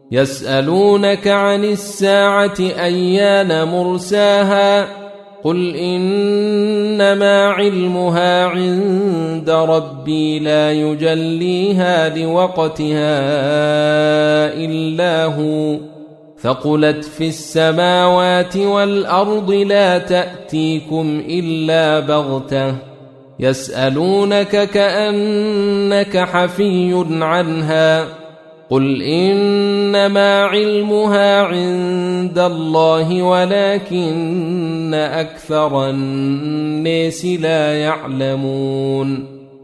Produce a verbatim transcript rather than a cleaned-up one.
يسألونك عن الساعة أيان مرساها قل إنما علمها عند ربي لا يجليها لوقتها إلا هو ثقلت في السماوات والأرض لا تأتيكم إلا بغتة يسألونك كأنك حفي عنها قل إنما علمها عند الله ولكن أكثر الناس لا يعلمون